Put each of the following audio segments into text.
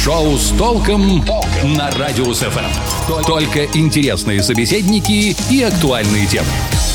Шоу с толком на Радиус ФМ. Только интересные собеседники и актуальные темы.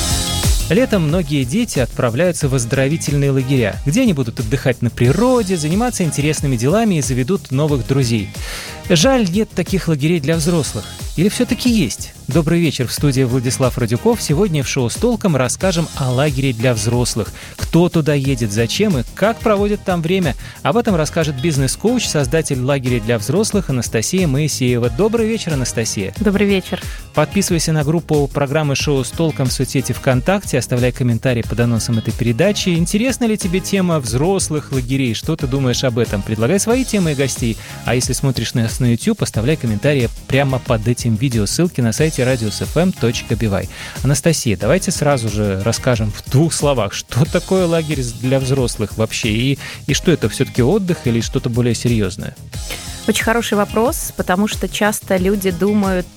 Летом многие дети отправляются в оздоровительные лагеря, где они будут отдыхать на природе, заниматься интересными делами и заведут новых друзей. Жаль, нет таких лагерей для взрослых. Или все-таки есть? Добрый вечер, в студии Владислав Радюков. Сегодня в шоу с толком расскажем о лагере для взрослых. Кто туда едет, зачем и как проводят там время. Об этом расскажет бизнес-коуч, создатель лагеря для взрослых Анастасия Моисеева. Добрый вечер, Анастасия. Добрый вечер. Подписывайся на группу программы «Шоу с толком» в соцсети ВКонтакте, оставляй комментарии под анонсом этой передачи. Интересна ли тебе тема взрослых лагерей? Что ты думаешь об этом? Предлагай свои темы и гостей. А если смотришь нас на YouTube, оставляй комментарии прямо под этим видео. Ссылки на сайте radiusfm.by. Анастасия, давайте сразу же расскажем в двух словах, что такое лагерь для взрослых вообще, и что это, все-таки отдых или что-то более серьезное? Очень хороший вопрос, потому что часто люди думают,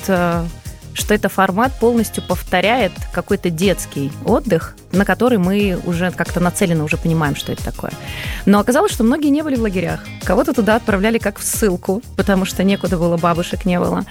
что это формат полностью повторяет какой-то детский отдых, на который мы уже как-то нацеленно уже понимаем, что это такое. Но оказалось, что многие не были в лагерях. Кого-то туда отправляли как в ссылку, потому что некуда было, бабушек не было.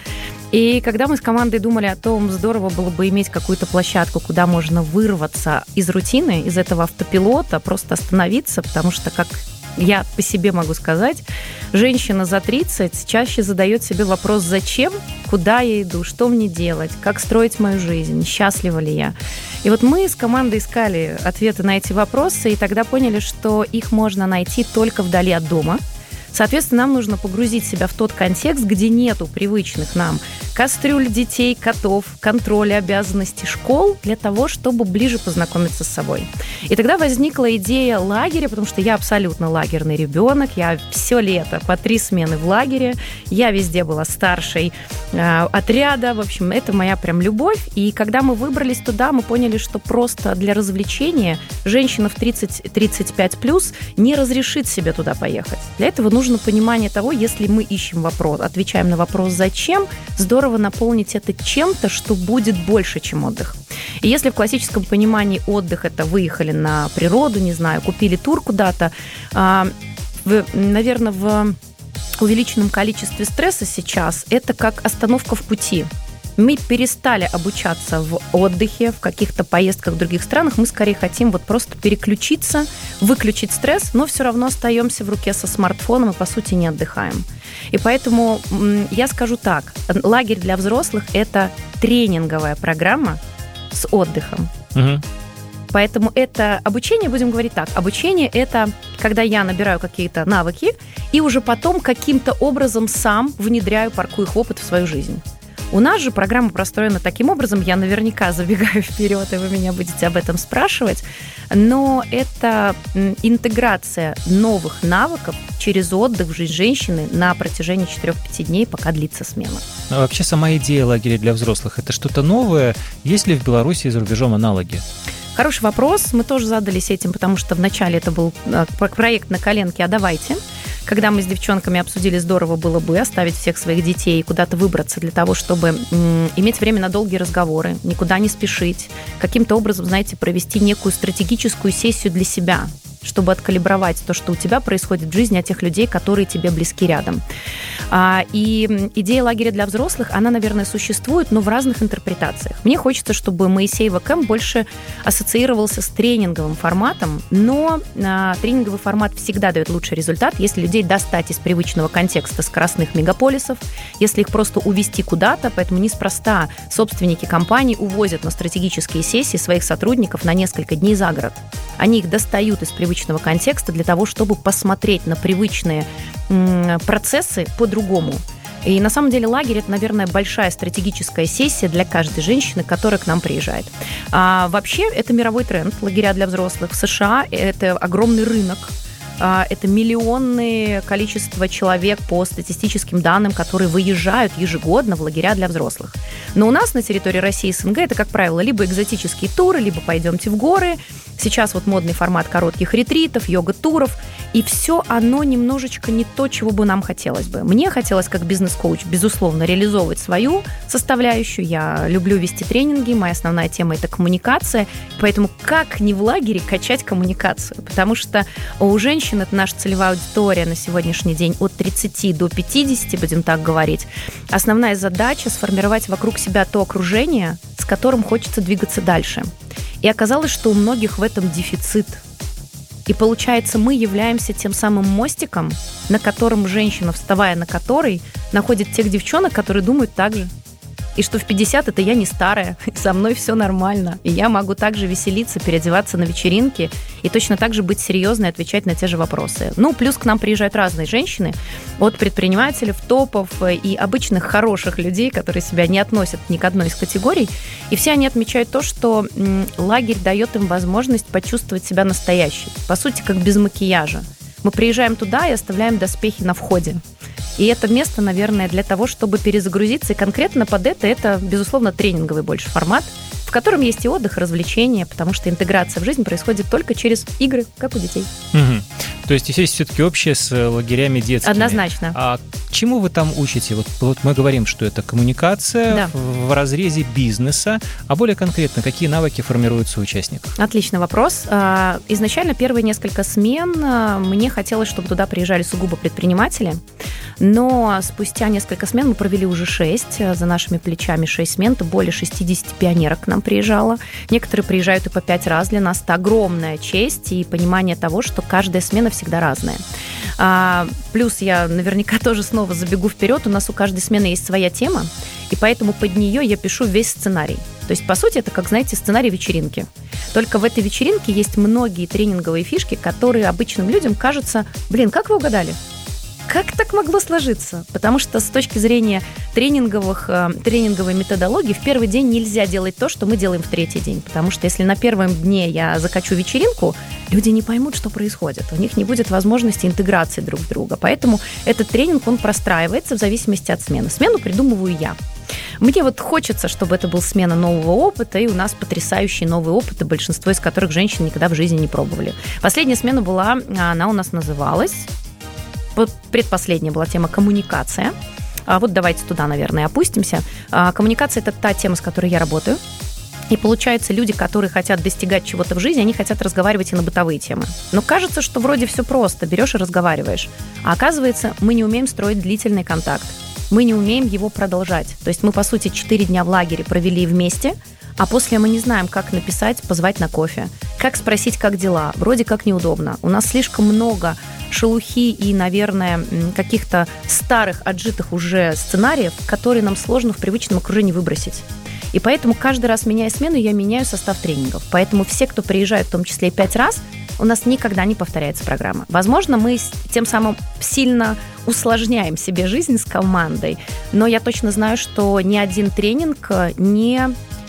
И когда мы с командой думали о том, здорово было бы иметь какую-то площадку, куда можно вырваться из рутины, из этого автопилота, просто остановиться, потому что, как я по себе могу сказать, женщина за 30 чаще задает себе вопрос «Зачем?», «Куда я иду?», «Что мне делать?», «Как строить мою жизнь?», «Счастлива ли я?». И вот мы с командой искали ответы на эти вопросы, и тогда поняли, что их можно найти только вдали от дома. Соответственно, нам нужно погрузить себя в тот контекст, где нету привычных нам кастрюль, детей, котов, контроля, обязанностей, школ, для того, чтобы ближе познакомиться с собой. И тогда возникла идея лагеря, потому что я абсолютно лагерный ребенок, я все лето по 3 смены в лагере, я везде была старшей отряда, в общем, это моя прям любовь. И когда мы выбрались туда, мы поняли, что просто для развлечения женщина в 30-35+ не разрешит себе туда поехать. Для этого нужно понимание того, если мы ищем вопрос, отвечаем на вопрос «Зачем?», здорово наполнить это чем-то, что будет больше, чем отдых. И если в классическом понимании отдых – это выехали на природу, не знаю, купили тур куда-то, наверное, в увеличенном количестве стресса сейчас это как остановка в пути. Мы перестали обучаться в отдыхе, в каких-то поездках в других странах. Мы скорее хотим вот просто переключиться, выключить стресс, но все равно остаемся в руке со смартфоном и, по сути, не отдыхаем. И поэтому я скажу так. Лагерь для взрослых – это тренинговая программа с отдыхом. Угу. Поэтому это обучение, будем говорить так, обучение – это когда я набираю какие-то навыки и уже потом каким-то образом сам внедряю, паркую их опыт в свою жизнь. У нас же программа простроена таким образом, я наверняка забегаю вперед, и вы меня будете об этом спрашивать, но это интеграция новых навыков через отдых в жизнь женщины на протяжении 4-5 дней, пока длится смена. А вообще сама идея лагеря для взрослых – это что-то новое? Есть ли в Беларуси и за рубежом аналоги? Хороший вопрос. Мы тоже задались этим, потому что вначале это был проект на коленке «А давайте». Когда мы с девчонками обсудили, здорово было бы оставить всех своих детей и куда-то выбраться для того, чтобы иметь время на долгие разговоры, никуда не спешить, каким-то образом, знаете, провести некую стратегическую сессию для себя, чтобы откалибровать то, что у тебя происходит в жизни, от тех людей, которые тебе близки рядом. И идея лагеря для взрослых, она, наверное, существует, но в разных интерпретациях. Мне хочется, чтобы Моисеева Кэмп больше ассоциировался с тренинговым форматом, но тренинговый формат всегда дает лучший результат, если людей достать из привычного контекста скоростных мегаполисов, если их просто увезти куда-то, поэтому неспроста собственники компаний увозят на стратегические сессии своих сотрудников на несколько дней за город. Они их достают из привычного контекста для того, чтобы посмотреть на привычные процессы по-другому. И на самом деле лагерь – это, наверное, большая стратегическая сессия для каждой женщины, которая к нам приезжает. Вообще, это мировой тренд лагеря для взрослых. В США это огромный рынок. Это миллионное количество человек по статистическим данным, которые выезжают ежегодно в лагеря для взрослых. Но у нас на территории России и СНГ это, как правило, либо экзотические туры, либо пойдемте в горы, Сейчас вот модный формат коротких ретритов, йога-туров, и все оно немножечко не то, чего бы нам хотелось бы. Мне хотелось, как бизнес-коуч, безусловно, реализовывать свою составляющую. Я люблю вести тренинги, моя основная тема – это коммуникация, поэтому как не в лагере качать коммуникацию? Потому что у женщин, это наша целевая аудитория на сегодняшний день, от 30 до 50, будем так говорить, основная задача – сформировать вокруг себя то окружение, с которым хочется двигаться дальше. И оказалось, что у многих в этом дефицит. И получается, мы являемся тем самым мостиком, на котором женщина, вставая на который, находит тех девчонок, которые думают так же. И что в 50 это я не старая, и со мной все нормально. И я могу также веселиться, переодеваться на вечеринке и точно так же быть серьезной и отвечать на те же вопросы. Ну, плюс к нам приезжают разные женщины, от предпринимателей, топов и обычных хороших людей, которые себя не относят ни к одной из категорий. И все они отмечают то, что лагерь дает им возможность почувствовать себя настоящей. По сути, как без макияжа. Мы приезжаем туда и оставляем доспехи на входе. И это место, наверное, для того, чтобы перезагрузиться. И конкретно под это, безусловно, тренинговый больше формат, в котором есть и отдых, и развлечения, потому что интеграция в жизнь происходит только через игры, как у детей. Угу. То есть есть все-таки общее с лагерями детскими. Однозначно. А чему вы там учите? Вот мы говорим, что это коммуникация в разрезе бизнеса, а более конкретно, какие навыки формируются у участников? Отличный вопрос. Изначально первые несколько смен мне хотелось, чтобы туда приезжали сугубо предприниматели, но спустя несколько смен мы провели уже 6, за нашими плечами 6 смен, то более 60 пионерок к нам приезжало. Некоторые приезжают и по 5 раз. Для нас это огромная честь и понимание того, что каждая смена всегда разная. Плюс я наверняка тоже снова забегу вперед. У нас у каждой смены есть своя тема, и поэтому под нее я пишу весь сценарий. То есть, по сути, это, как, знаете, сценарий вечеринки. Только в этой вечеринке есть многие тренинговые фишки, которые обычным людям кажутся, как вы угадали? Как так могло сложиться? Потому что с точки зрения тренинговой методологии в первый день нельзя делать то, что мы делаем в третий день. Потому что если на первом дне я закачу вечеринку, люди не поймут, что происходит. У них не будет возможности интеграции друг в друга. Поэтому этот тренинг, он простраивается в зависимости от смены. Смену придумываю я. Мне хочется, чтобы это был смена нового опыта, и у нас потрясающие новые опыты, большинство из которых женщины никогда в жизни не пробовали. Последняя смена была, она у нас называлась... Предпоследняя была тема коммуникация. Давайте туда, наверное, опустимся. Коммуникация – это та тема, с которой я работаю. И получается, люди, которые хотят достигать чего-то в жизни, они хотят разговаривать и на бытовые темы. Но кажется, что вроде все просто. Берешь и разговариваешь. А оказывается, мы не умеем строить длительный контакт. Мы не умеем его продолжать. То есть мы, по сути, 4 дня в лагере провели вместе, а после мы не знаем, как написать, позвать на кофе, как спросить, как дела. Вроде как неудобно. У нас слишком много шелухи и, наверное, каких-то старых, отжитых уже сценариев, которые нам сложно в привычном окружении выбросить. И поэтому каждый раз, меняя смену, я меняю состав тренингов. Поэтому все, кто приезжает, в том числе и 5 раз, у нас никогда не повторяется программа. Возможно, мы тем самым сильно усложняем себе жизнь с командой, но я точно знаю, что ни один тренинг не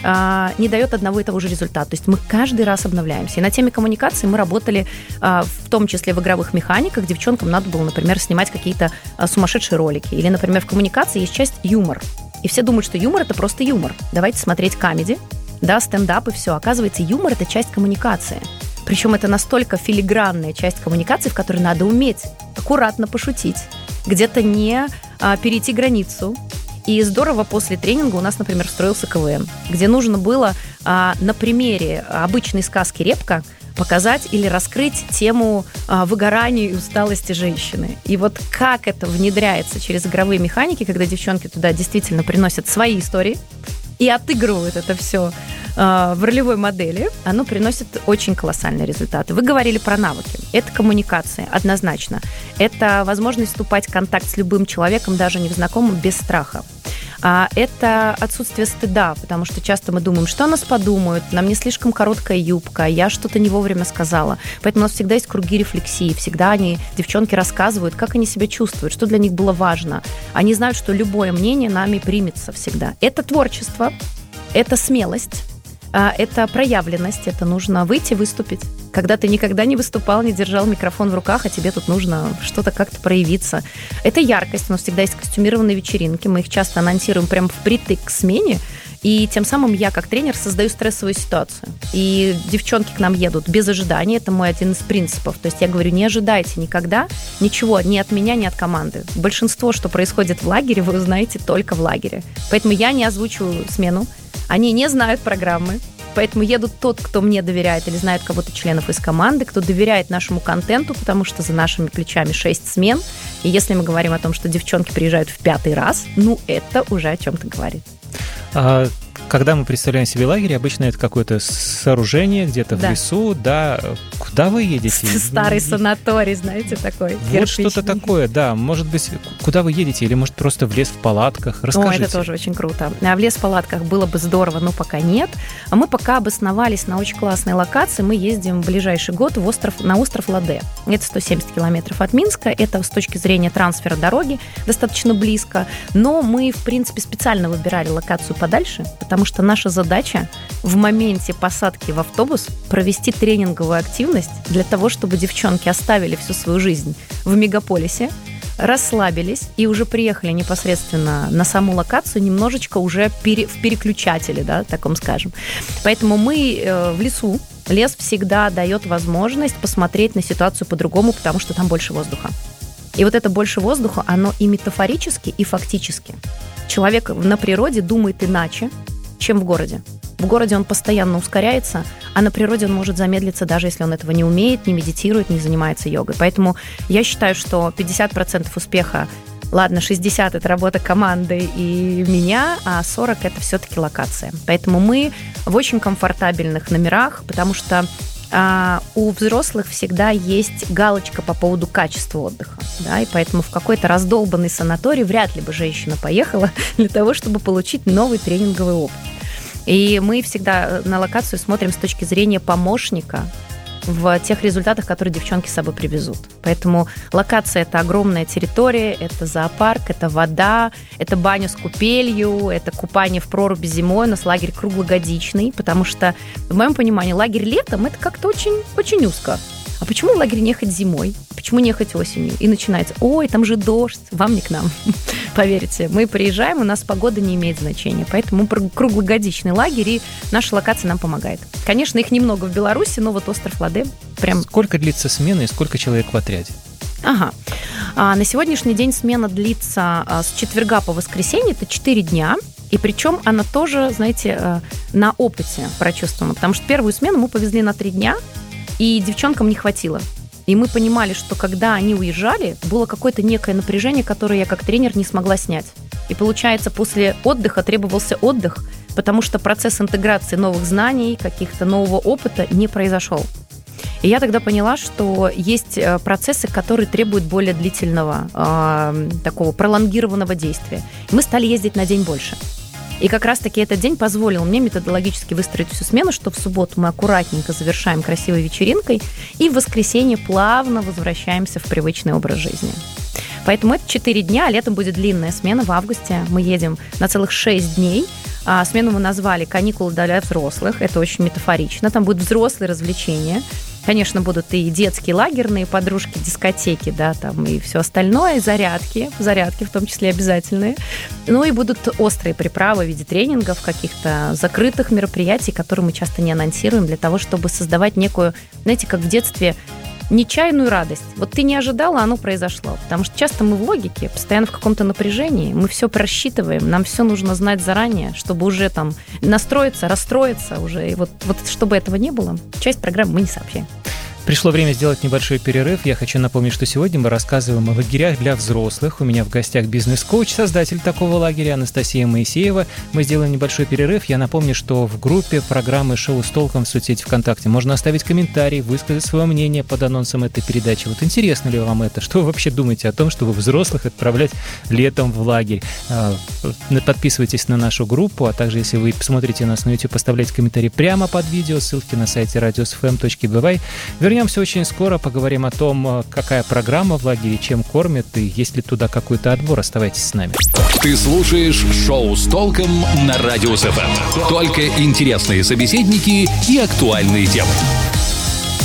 дает одного и того же результата. То есть мы каждый раз обновляемся. И на теме коммуникации мы работали в том числе в игровых механиках. Девчонкам надо было, например, снимать какие-то сумасшедшие ролики. Или, например, в коммуникации есть часть юмор. И все думают, что юмор – это просто юмор. Давайте смотреть комеди, стендап и все. Оказывается, юмор – это часть коммуникации. Причем это настолько филигранная часть коммуникации, в которой надо уметь аккуратно пошутить, где-то не перейти границу. И здорово после тренинга у нас, например, встроился КВН, где нужно было на примере обычной сказки «Репка» показать или раскрыть тему выгорания и усталости женщины. И как это внедряется через игровые механики, когда девчонки туда действительно приносят свои истории и отыгрывают это все в ролевой модели, оно приносит очень колоссальные результаты. Вы говорили про навыки. Это коммуникация, однозначно. Это возможность вступать в контакт с любым человеком, даже незнакомым, без страха. Это отсутствие стыда, потому что часто мы думаем, что о нас подумают, нам не слишком короткая юбка, я что-то не вовремя сказала. Поэтому у нас всегда есть круги рефлексии, всегда девчонки рассказывают, как они себя чувствуют, что для них было важно. Они знают, что любое мнение нами примется всегда. Это творчество, это смелость, это проявленность, это нужно выйти, выступить. Когда ты никогда не выступал, не держал микрофон в руках, а тебе тут нужно что-то как-то проявиться. Это яркость. У нас всегда есть костюмированные вечеринки. Мы их часто анонсируем прямо впритык к смене. И тем самым я, как тренер, создаю стрессовую ситуацию. И девчонки к нам едут без ожидания. Это мой один из принципов. То есть я говорю, не ожидайте никогда ничего ни от меня, ни от команды. Большинство, что происходит в лагере, вы узнаете только в лагере. Поэтому я не озвучиваю смену. Они не знают программы. Поэтому едут тот, кто мне доверяет или знает кого-то членов из команды, кто доверяет нашему контенту, потому что за нашими плечами 6 смен. И если мы говорим о том, что девчонки приезжают в 5-й раз, это уже о чем-то говорит. Когда мы представляем себе лагерь, обычно это какое-то сооружение где-то в лесу, да. Куда вы едете? Старый санаторий, знаете, такой. Вот что-то такое, да. Может быть, куда вы едете? Или, может, просто в лес в палатках? Расскажите. Это тоже очень круто. А в лес в палатках было бы здорово, но пока нет. А мы пока обосновались на очень классной локации. Мы ездим в ближайший год на остров Ладе. Это 170 километров от Минска. Это с точки зрения трансфера дороги достаточно близко. Но мы, в принципе, специально выбирали локацию подальше, потому что наша задача в моменте посадки в автобус провести тренинговую активность для того, чтобы девчонки оставили всю свою жизнь в мегаполисе, расслабились и уже приехали непосредственно на саму локацию, немножечко уже в переключателе, да, таком скажем. Поэтому мы в лесу. Лес всегда дает возможность посмотреть на ситуацию по-другому, потому что там больше воздуха. И вот это больше воздуха, оно и метафорически, и фактически. Человек на природе думает иначе, чем в городе. В городе он постоянно ускоряется, а на природе он может замедлиться, даже если он этого не умеет, не медитирует, не занимается йогой. Поэтому я считаю, что 50% успеха, ладно, 60% это работа команды и меня, а 40% это все-таки локация. Поэтому мы в очень комфортабельных номерах, потому что у взрослых всегда есть галочка по поводу качества отдыха, да, и поэтому в какой-то раздолбанный санаторий вряд ли бы женщина поехала для того, чтобы получить новый тренинговый опыт. И мы всегда на локацию смотрим с точки зрения помощника в тех результатах, которые девчонки с собой привезут. Поэтому локация – это огромная территория, это зоопарк, это вода, это баня с купелью, это купание в проруби зимой. У нас лагерь круглогодичный, потому что, в моем понимании, лагерь летом – это как-то очень, очень узко. А почему в лагерь не ехать зимой? Почему не ехать осенью? И начинается, ой, там же дождь, вам не к нам. Поверьте, мы приезжаем, у нас погода не имеет значения. Поэтому мы круглогодичный лагерь, и наша локация нам помогает. Конечно, их немного в Беларуси, но вот остров Ладе прям... Сколько длится смена и сколько человек в отряде? На сегодняшний день смена длится с четверга по воскресенье, это 4 дня. И причем она тоже, знаете, на опыте прочувствована. Потому что первую смену мы повезли на 3 дня, и девчонкам не хватило. И мы понимали, что когда они уезжали, было какое-то некое напряжение, которое я как тренер не смогла снять. И получается, после отдыха требовался отдых, потому что процесс интеграции новых знаний, каких-то нового опыта не произошел. И я тогда поняла, что есть процессы, которые требуют более длительного, такого пролонгированного действия. И мы стали ездить на день больше. И как раз-таки этот день позволил мне методологически выстроить всю смену, что в субботу мы аккуратненько завершаем красивой вечеринкой, и в воскресенье плавно возвращаемся в привычный образ жизни. Поэтому это 4 дня, а летом будет длинная смена в августе. Мы едем на целых 6 дней. Смену мы назвали «Каникулы для взрослых». Это очень метафорично. Там будут взрослые развлечения. Конечно, будут и детские лагерные подружки, дискотеки, да, там и все остальное, и зарядки в том числе обязательные. Ну и будут острые приправы в виде тренингов, каких-то закрытых мероприятий, которые мы часто не анонсируем, для того, чтобы создавать некую, знаете, как в детстве, нечаянную радость. Вот ты не ожидала, оно произошло. Потому что часто мы в логике, постоянно в каком-то напряжении, мы все просчитываем, нам все нужно знать заранее, чтобы уже там настроиться, расстроиться уже. И вот чтобы этого не было, часть программы мы не сообщаем. Пришло время сделать небольшой перерыв. Я хочу напомнить, что сегодня мы рассказываем о лагерях для взрослых. У меня в гостях бизнес-коуч, создатель такого лагеря Анастасия Моисеева. Мы сделаем небольшой перерыв. Я напомню, что в группе программы «Шоу с толком» в соцсети ВКонтакте можно оставить комментарий, высказать свое мнение под анонсом этой передачи. Вот интересно ли вам это? Что вы вообще думаете о том, чтобы взрослых отправлять летом в лагерь? Подписывайтесь на нашу группу, а также, если вы смотрите нас на YouTube, оставляйте комментарий прямо под видео, ссылки на сайте radiosfm.by. Вернемся очень скоро, поговорим о том, какая программа в лагере, чем кормят и есть ли туда какой-то отбор. Оставайтесь с нами. Ты слушаешь «Шоу с толком» на Радиус ФМ. Только интересные собеседники и актуальные темы.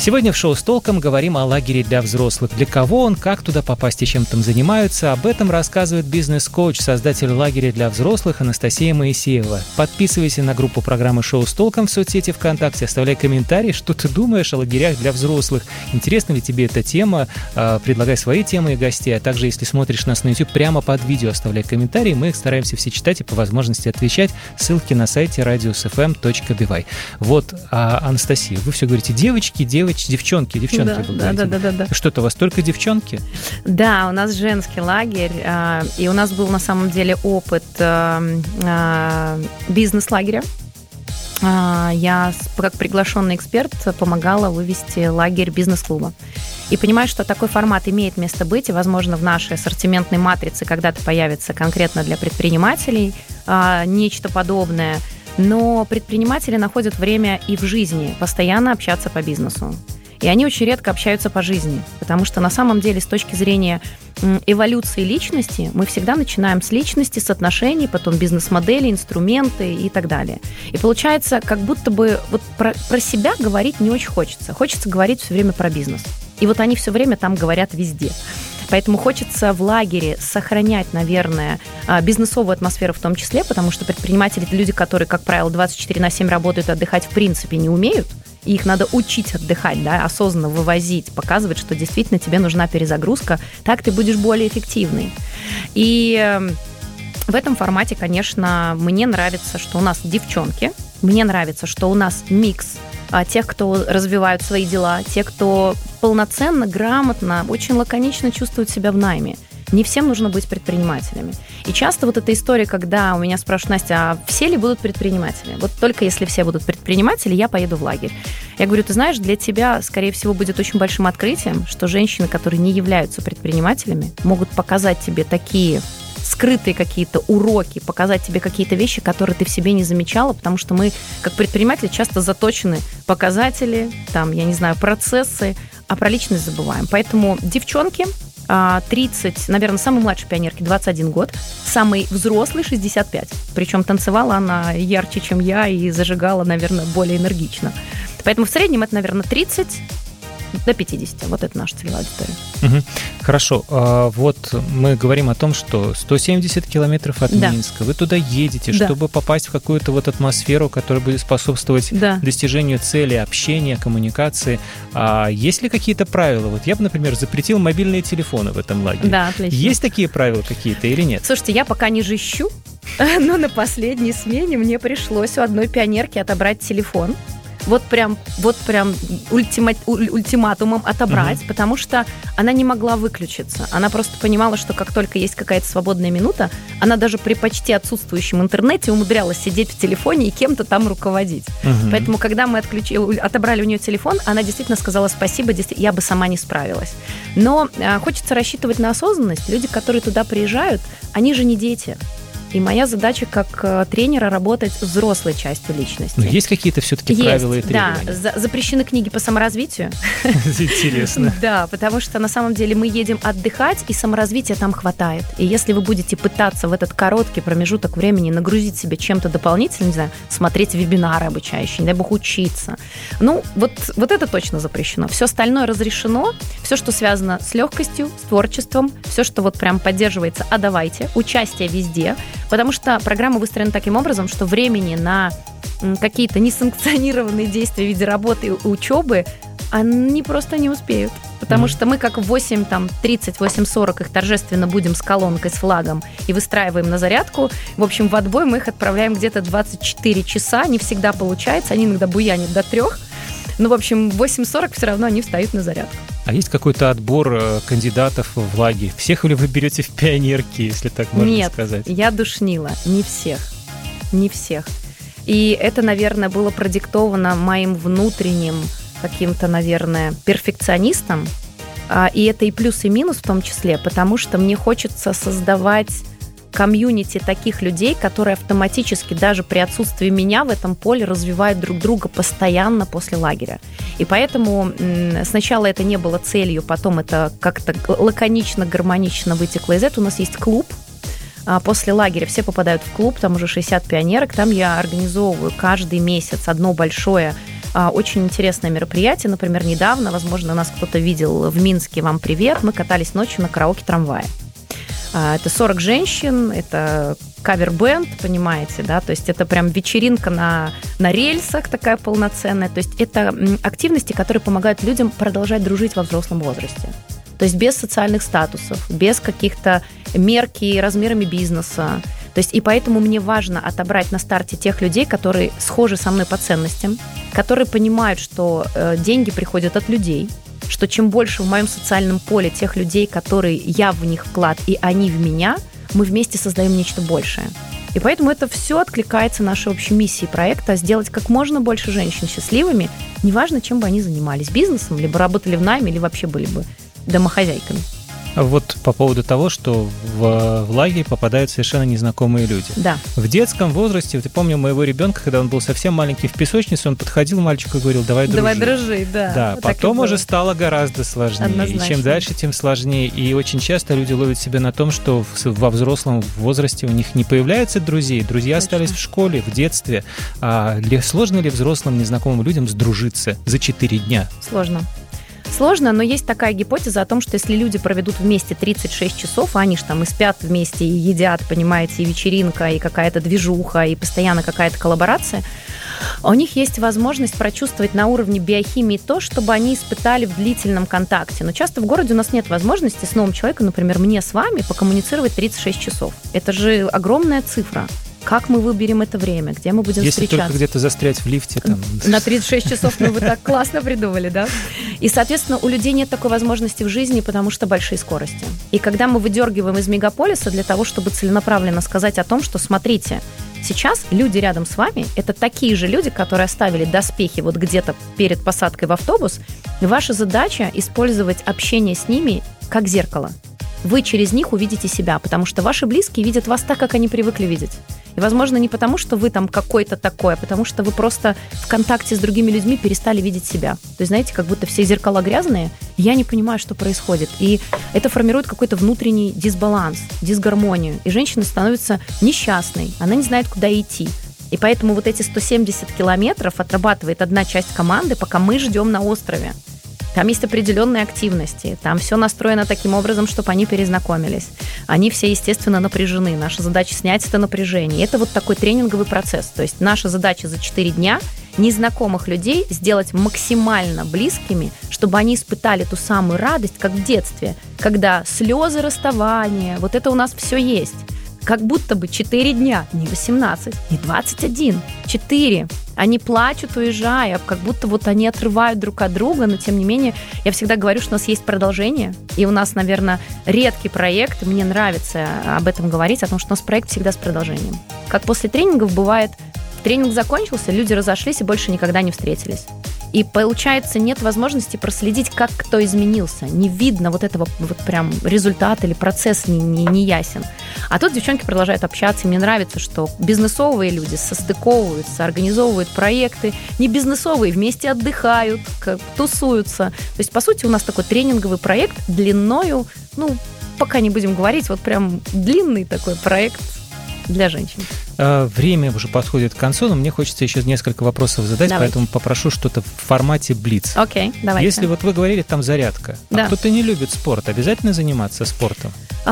Сегодня в шоу «С толком» говорим о лагере для взрослых. Для кого он, как туда попасть и чем там занимаются, об этом рассказывает бизнес-коуч, создатель лагеря для взрослых Анастасия Моисеева. Подписывайся на группу программы «Шоу «С толком» в соцсети ВКонтакте, оставляй комментарий, что ты думаешь о лагерях для взрослых. Интересна ли тебе эта тема? Предлагай свои темы и гостей, а также, если смотришь нас на YouTube, прямо под видео оставляй комментарии, мы их стараемся все читать и по возможности отвечать. Ссылки на сайте radiusfm.by. Вот, Анастасия, вы все говорите девочки, девчонки. Да. Что-то у вас только девчонки? Да, у нас женский лагерь, и у нас был на самом деле опыт бизнес-лагеря. Я, как приглашенный эксперт, помогала вывести лагерь бизнес-клуба. И понимаю, что такой формат имеет место быть, и, возможно, в нашей ассортиментной матрице когда-то появится конкретно для предпринимателей нечто подобное. Но предприниматели находят время и в жизни постоянно общаться по бизнесу. И они очень редко общаются по жизни, потому что на самом деле с точки зрения эволюции личности мы всегда начинаем с личности, с отношений, потом бизнес-модели, инструменты и так далее. И получается, как будто бы вот про себя говорить не очень хочется. Хочется говорить все время про бизнес. И вот они все время там говорят везде. Поэтому хочется в лагере сохранять, наверное, бизнесовую атмосферу в том числе, потому что предприниматели – это люди, которые, как правило, 24/7 работают, отдыхать в принципе не умеют. И их надо учить отдыхать, да, осознанно вывозить, показывать, что действительно тебе нужна перезагрузка, так ты будешь более эффективной. И в этом формате, конечно, мне нравится, что у нас девчонки, мне нравится, что у нас микс тех, кто развивают свои дела, те, кто полноценно, грамотно, очень лаконично чувствуют себя в найме. Не всем нужно быть предпринимателями. И часто вот эта история, когда у меня спрашивают: Настя, а все ли будут предпринимателями? Вот только если все будут предприниматели, я поеду в лагерь. Я говорю, ты знаешь, для тебя, скорее всего, будет очень большим открытием, что женщины, которые не являются предпринимателями, могут показать тебе такие скрытые какие-то уроки, показать тебе какие-то вещи, которые ты в себе не замечала, потому что мы, как предприниматели, часто заточены показатели, там, я не знаю, процессы, а про личность забываем. Поэтому девчонки 30, наверное, самой младшей пионерке 21 год, самой взрослой 65. Причем танцевала она ярче, чем я, и зажигала, наверное, более энергично. Поэтому в среднем это, наверное, 30 до 50. Вот это наша целевая аудитория. Угу. Хорошо. Вот мы говорим о том, что 170 километров от Минска. Вы туда едете, чтобы попасть в какую-то вот атмосферу, которая будет способствовать достижению цели, общения, коммуникации. Есть ли какие-то правила? Вот я бы, например, запретил мобильные телефоны в этом лагере. Да, отлично. Есть такие правила какие-то или нет? Слушайте, я пока не жищу, но на последней смене мне пришлось у одной пионерки отобрать телефон. Вот прям ультиматумом отобрать, потому что она не могла выключиться. Она просто понимала, что как только есть какая-то свободная минута, она даже при почти отсутствующем интернете умудрялась сидеть в телефоне и кем-то там руководить. Поэтому, когда мы отобрали у нее телефон, она действительно сказала спасибо, я бы сама не справилась. Но хочется рассчитывать на осознанность. Люди, которые туда приезжают, они же не дети. И моя задача как тренера работать с взрослой частью личности. Но есть какие-то все-таки правила и требования? Да, запрещены книги по саморазвитию. Интересно. Да, потому что на самом деле мы едем отдыхать, и саморазвития там хватает. И если вы будете пытаться в этот короткий промежуток времени нагрузить себя чем-то дополнительным, не знаю, смотреть вебинары обучающие, не дай бог учиться, ну, вот это точно запрещено. Все остальное разрешено, все, что связано с легкостью, с творчеством, все, что вот прям поддерживается, а давайте, участие везде. Потому что программа выстроена таким образом, что времени на какие-то несанкционированные действия в виде работы и учебы они просто не успеют. Потому что мы как в 8:30, 8:40 их торжественно будем с колонкой, с флагом и выстраиваем на зарядку. В общем, в отбой мы их отправляем где-то 24 часа. Не всегда получается, они иногда буянят до 3. Ну, в общем, в 8:40 все равно они встают на зарядку. А есть какой-то отбор кандидатов в лагерь? Всех ли вы берете в пионерки, если так можно сказать? Нет, я душнила. Не всех. Не всех. И это, наверное, было продиктовано моим внутренним каким-то, наверное, перфекционистом. И это и плюс, и минус в том числе, потому что мне хочется создавать комьюнити таких людей, которые автоматически даже при отсутствии меня в этом поле развивают друг друга постоянно после лагеря. И поэтому сначала это не было целью, потом это как-то лаконично, гармонично вытекло из этого. У нас есть клуб. После лагеря все попадают в клуб, там уже 60 пионерок. Там я организовываю каждый месяц одно большое очень интересное мероприятие. Например, недавно, возможно, нас кто-то видел в Минске, вам привет, мы катались ночью на караоке-трамвае. Это 40 женщин, это кавер-бенд, понимаете, да, то есть это прям вечеринка на рельсах такая полноценная, то есть это активности, которые помогают людям продолжать дружить во взрослом возрасте. То есть без социальных статусов, без каких-то мерки размерами бизнеса. То есть и поэтому мне важно отобрать на старте тех людей, которые схожи со мной по ценностям, которые понимают, что деньги приходят от людей, что чем больше в моем социальном поле тех людей, которые я в них вклад, и они в меня, мы вместе создаем нечто большее. И поэтому это все откликается нашей общей миссии проекта — сделать как можно больше женщин счастливыми, неважно, чем бы они занимались, бизнесом, либо работали в найме, или вообще были бы домохозяйками. Вот по поводу того, что в лагерь попадают совершенно незнакомые люди. Да. В детском возрасте, вот я помню моего ребенка, когда он был совсем маленький в песочнице, он подходил к мальчику и говорил: давай дружи. Давай дружи, да. Да, вот потом уже стало гораздо сложнее. Однозначно. И чем дальше, тем сложнее. И очень часто люди ловят себя на том, что во взрослом возрасте у них не появляется друзей. Друзья остались в школе, в детстве. Сложно ли взрослым незнакомым людям сдружиться за 4 дня? Сложно, но есть такая гипотеза о том, что если люди проведут вместе 36 часов, а они же там и спят вместе, и едят, понимаете, и вечеринка, и какая-то движуха, и постоянно какая-то коллаборация, у них есть возможность прочувствовать на уровне биохимии то, чтобы они испытали в длительном контакте. Но часто в городе у нас нет возможности с новым человеком, например, мне с вами, покоммуницировать 36 часов. Это же огромная цифра. Как мы выберем это время, где мы будем встречаться? Если только где-то застрять в лифте. Там. На 36 часов вы так классно придумали, да? И, соответственно, у людей нет такой возможности в жизни, потому что большие скорости. И когда мы выдергиваем из мегаполиса для того, чтобы целенаправленно сказать о том, что, смотрите, сейчас люди рядом с вами – это такие же люди, которые оставили доспехи вот где-то перед посадкой в автобус. И ваша задача – использовать общение с ними как зеркало. Вы через них увидите себя, потому что ваши близкие видят вас так, как они привыкли видеть. И, возможно, не потому, что вы там какой-то такой, а потому что вы просто в контакте с другими людьми перестали видеть себя. То есть, знаете, как будто все зеркала грязные, и я не понимаю, что происходит. И это формирует какой-то внутренний дисбаланс, дисгармонию. И женщина становится несчастной, она не знает, куда идти. И поэтому вот эти 170 километров отрабатывает одна часть команды, пока мы ждем на острове. Там есть определенные активности, там все настроено таким образом, чтобы они перезнакомились. Они все, естественно, напряжены. Наша задача снять это напряжение. И это вот такой тренинговый процесс. То есть наша задача за 4 дня незнакомых людей сделать максимально близкими, чтобы они испытали ту самую радость, как в детстве, когда слезы расставания, вот это у нас все есть. Как будто бы 4 дня, не 18, не 21, 4. Они плачут, уезжая, как будто вот они отрывают друг от друга, но тем не менее, я всегда говорю, что у нас есть продолжение, и у нас, наверное, редкий проект, и мне нравится об этом говорить, о том, что у нас проект всегда с продолжением. Как после тренингов бывает, тренинг закончился, люди разошлись и больше никогда не встретились. И получается, нет возможности проследить, как кто изменился. Не видно вот этого вот прям результата или процесс не ясен. А тут девчонки продолжают общаться. И мне нравится, что бизнесовые люди состыковываются, организовывают проекты. Не бизнесовые, вместе отдыхают, тусуются. То есть, по сути, у нас такой тренинговый проект длиною, пока не будем говорить, вот прям длинный такой проект для женщин. Время уже подходит к концу, но мне хочется еще несколько вопросов задать, поэтому попрошу что-то в формате блиц. Окей, давайте. Если вот вы говорили, там зарядка, а кто-то не любит спорт, обязательно заниматься спортом?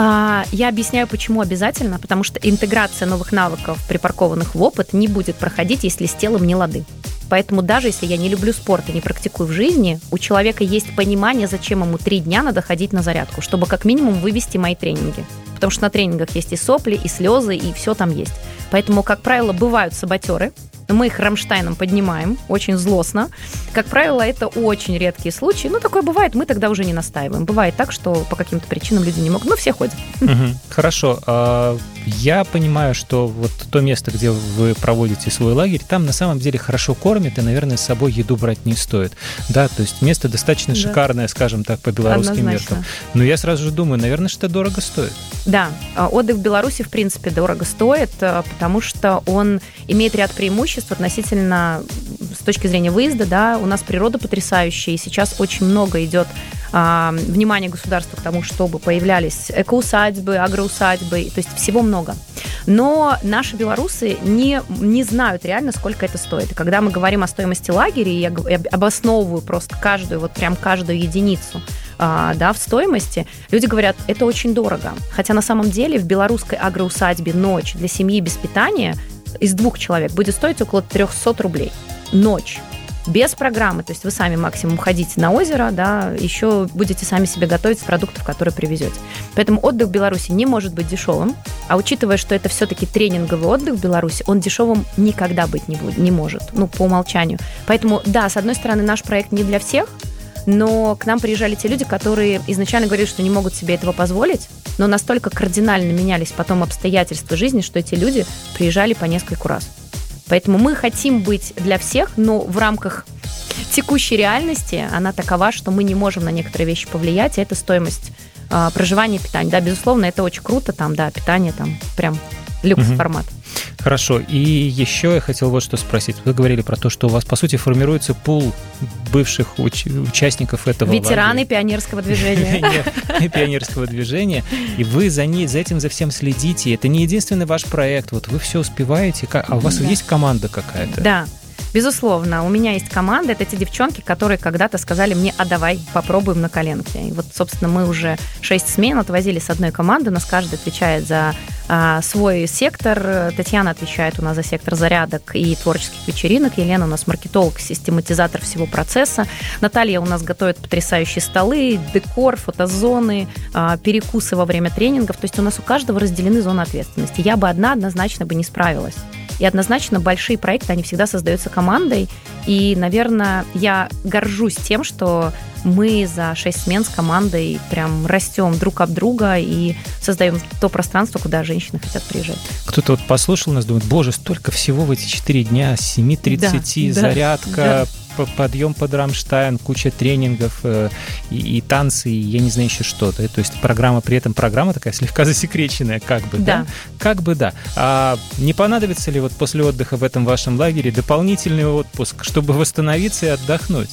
Я объясняю, почему обязательно, потому что интеграция новых навыков, припаркованных в опыт, не будет проходить, если с телом не лады. Поэтому даже если я не люблю спорт и не практикую в жизни, у человека есть понимание, зачем ему 3 дня надо ходить на зарядку, чтобы как минимум вывести мои тренинги. Потому что на тренингах есть и сопли, и слезы, и все там есть. Поэтому, как правило, бывают саботеры. Мы их Рамштайном поднимаем, очень злостно. Как правило, это очень редкие случаи. Такое бывает, мы тогда уже не настаиваем. Бывает так, что по каким-то причинам люди не могут. Все ходят. Хорошо. Я понимаю, что вот то место, где вы проводите свой лагерь, там на самом деле хорошо кормят, и, наверное, с собой еду брать не стоит. Да, то есть место достаточно шикарное, скажем так, по белорусским меркам. Но я сразу же думаю, наверное, что дорого стоит. Да, отдых в Беларуси, в принципе, дорого стоит, потому что он имеет ряд преимуществ относительно с точки зрения выезда. Да, у нас природа потрясающая, и сейчас очень много идет внимания государства к тому, чтобы появлялись экоусадьбы, агроусадьбы, то есть всего много. Но наши белорусы не знают реально, сколько это стоит. И когда мы говорим о стоимости лагеря, я обосновываю просто каждую единицу в стоимости, люди говорят, это очень дорого. Хотя на самом деле в белорусской агроусадьбе ночь для семьи без питания из 2 человек будет стоить около 300 рублей. Ночь. Без программы, то есть вы сами максимум ходите на озеро, еще будете сами себе готовить с продуктов, которые привезете. Поэтому отдых в Беларуси не может быть дешевым, а учитывая, что это все-таки тренинговый отдых в Беларуси, он дешевым никогда быть не может, по умолчанию. Поэтому, да, с одной стороны, наш проект не для всех, но к нам приезжали те люди, которые изначально говорили, что не могут себе этого позволить, но настолько кардинально менялись потом обстоятельства жизни, что эти люди приезжали по нескольку раз. Поэтому мы хотим быть для всех, но в рамках текущей реальности она такова, что мы не можем на некоторые вещи повлиять, и это стоимость проживания и питания. Да, безусловно, это очень круто, питание прям люкс-формат. Хорошо. И еще я хотел вот что спросить. Вы говорили про то, что у вас, по сути, формируется пул бывших участников этого ветераны лагеря. пионерского движения. Пионерского движения. И вы за этим за всем следите. Это не единственный ваш проект. Вот вы все успеваете. А у вас есть команда какая-то? Да. Безусловно, у меня есть команда, это те девчонки, которые когда-то сказали мне, давай попробуем на коленке. И вот, собственно, мы уже 6 смен отвозили с одной команды, у нас каждый отвечает за свой сектор. Татьяна отвечает у нас за сектор зарядок и творческих вечеринок, Елена у нас маркетолог, систематизатор всего процесса, Наталья у нас готовит потрясающие столы, декор, фотозоны, перекусы во время тренингов, то есть у нас у каждого разделены зоны ответственности. Я бы однозначно не справилась. И однозначно большие проекты, они всегда создаются командой. И, наверное, я горжусь тем, что мы за 6 смен с командой прям растем друг об друга и создаем то пространство, куда женщины хотят приезжать. Кто-то вот послушал нас, думает, боже, столько всего в эти 4 дня, с 7:30, зарядка, подъем под Рамштайн, куча тренингов и танцы, и я не знаю еще что-то. То есть программа такая слегка засекреченная, да? Как бы да. А не понадобится ли вот после отдыха в этом вашем лагере дополнительный отпуск, чтобы восстановиться и отдохнуть?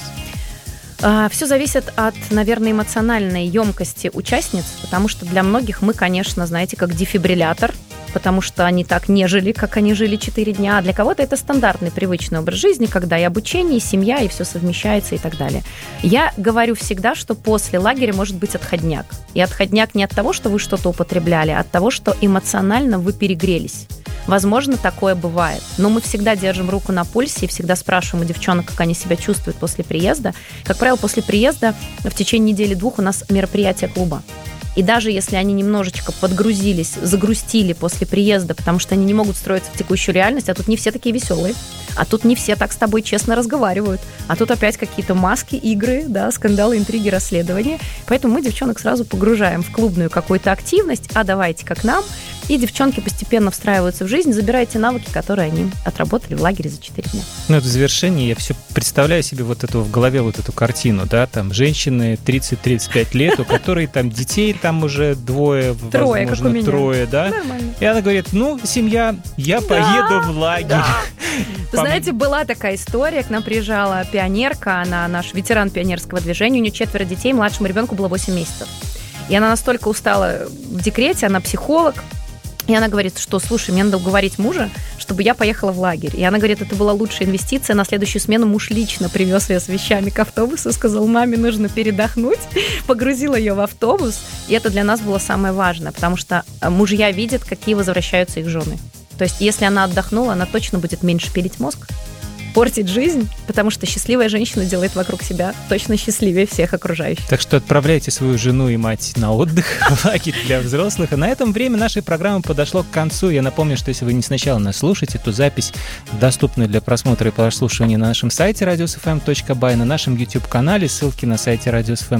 Все зависит от, наверное, эмоциональной емкости участниц, потому что для многих мы, конечно, знаете, как дефибриллятор, потому что они так не жили, как они жили 4 дня. А для кого-то это стандартный, привычный образ жизни, когда и обучение, и семья, и все совмещается и так далее. Я говорю всегда, что после лагеря может быть отходняк. И отходняк не от того, что вы что-то употребляли, а от того, что эмоционально вы перегрелись. Возможно, такое бывает. Но мы всегда держим руку на пульсе и всегда спрашиваем у девчонок, как они себя чувствуют после приезда. Как правило, после приезда в течение недели-2 у нас мероприятие клуба. И даже если они немножечко подгрузились, загрустили после приезда, потому что они не могут строиться в текущую реальность, а тут не все такие веселые, а тут не все так с тобой честно разговаривают, а тут опять какие-то маски, игры, скандалы, интриги, расследования. Поэтому мы девчонок сразу погружаем в клубную какую-то активность, давайте как нам, и девчонки постепенно встраиваются в жизнь, забирая те навыки, которые они отработали в лагере за 4 дня. В завершении я все представляю себе в голове эту картину, там женщины 30-35 лет, у которой там детей там уже 2, возможно, 3, да? Нормально. И она говорит, семья, я поеду в лагерь. Да. Знаете, была такая история, к нам приезжала пионерка, она наш ветеран пионерского движения, у нее 4 детей, младшему ребенку было 8 месяцев. И она настолько устала в декрете, она психолог, и она говорит, что, слушай, мне надо уговорить мужа, чтобы я поехала в лагерь. И она говорит, это была лучшая инвестиция. На следующую смену муж лично привез ее с вещами к автобусу, сказал, маме нужно передохнуть, погрузил ее в автобус. И это для нас было самое важное, потому что мужья видят, какие возвращаются их жены. То есть, если она отдохнула, она точно будет меньше пилить мозг, портить жизнь, потому что счастливая женщина делает вокруг себя точно счастливее всех окружающих. Так что отправляйте свою жену и мать на отдых в лагерь для взрослых. А на этом время нашей программы подошло к концу. Я напомню, что если вы не сначала нас слушаете, то запись доступна для просмотра и прослушивания на нашем сайте radiosfm.by, на нашем YouTube-канале, ссылки на сайте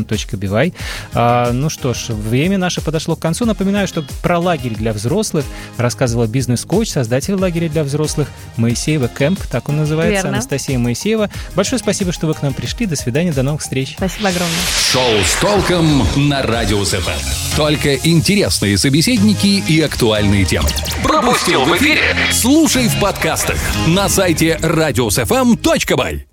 radiosfm.by. Ну что ж, время наше подошло к концу. Напоминаю, что про лагерь для взрослых рассказывала бизнес-коуч, создатель лагеря для взрослых Моисеева Кэмп, так он называется. Верно. Анастасия Моисеева. Большое спасибо, что вы к нам пришли. До свидания, до новых встреч. Спасибо огромное. Шоу с толком на Радио СФМ. Только интересные собеседники и актуальные темы. Пропустил в эфире? Слушай в подкастах на сайте radiosfm.by.